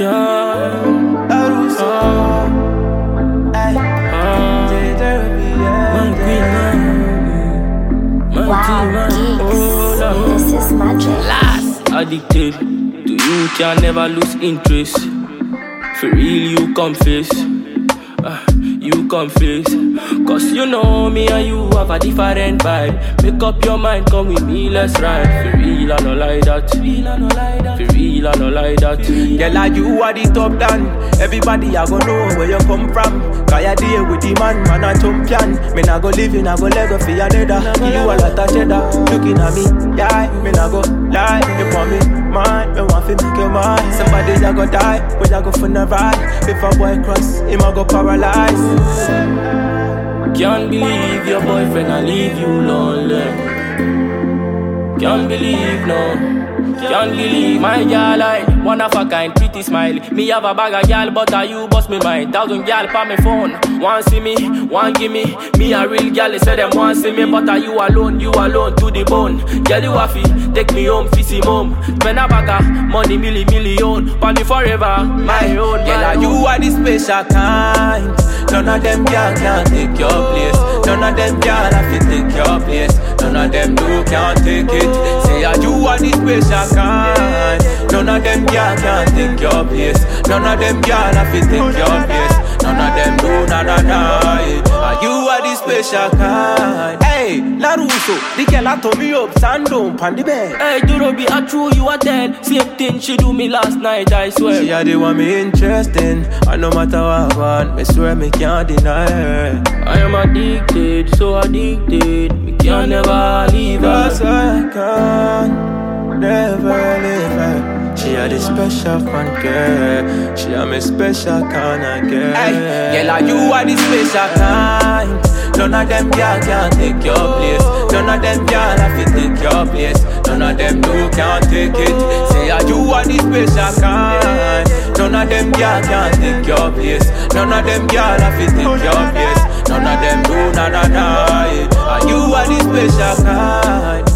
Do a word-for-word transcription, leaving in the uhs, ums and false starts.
John. Aruso. Ay. Man queen, man. Wow, geeks. This is magic. Last addicted to you can never lose interest. For real you confess, uh, you confess. Cause you know me and you have a different vibe. Make up your mind, come with me, let's ride. For real I no like that. For real I no like that. For real I no like that. Girl, like you are the top down. Everybody I go know where you come from. Cause you deal with the man, man a champion. Me nah go live in, I go lego for your leather. You a lot of cheddar, looking at me, yeah. Me nah go lie, you want me, man. Me want to make you mine. Somebody I go die, but I go for the ride. If a boy cross, him I go paralyzed. Can't believe your boyfriend I leave you lonely. Can't believe no. Can't believe my girl like one of a kind, pretty smile. Me have a bag of girl, but are you bust me mind? Thousand girl pa me phone. One see me, one give me. Me a real girl, they say them want see me, but are you alone? You alone to the bone. Girl you happy, take me home, fizzy mom. Spend a bag of money, milli million, pa me forever, my own. Girl, like you are the special kind. None of them girl can take your place. None of them girl have to take your place. None of them do can't take it. Say yeah, you are the special kind. None of them girl can take your place. None of them girl have to take your place. None of them do na na na. Yeah. You are the special kind. Hey, Laruso, the girl a turn me up, stand down pon the bed. Hey, Durobi, I true you a tell. Same thing she do me last night, I swear. She a the one me interesting. And no matter what I want, me swear me can't deny her. I am addicted, so addicted. Me can never leave her. Cause I can't never leave her. She a the special kind girl. She a me special kind of girl. Hey, girl, like you are the special kind. None of them girl can take your place. None of them girl have to take your place. None of them do can't take it. Say yeah, you are the special kind. None of them girl can take your place. None of them girl have to take your place. None of them do na na na. Yeah. You are the special kind.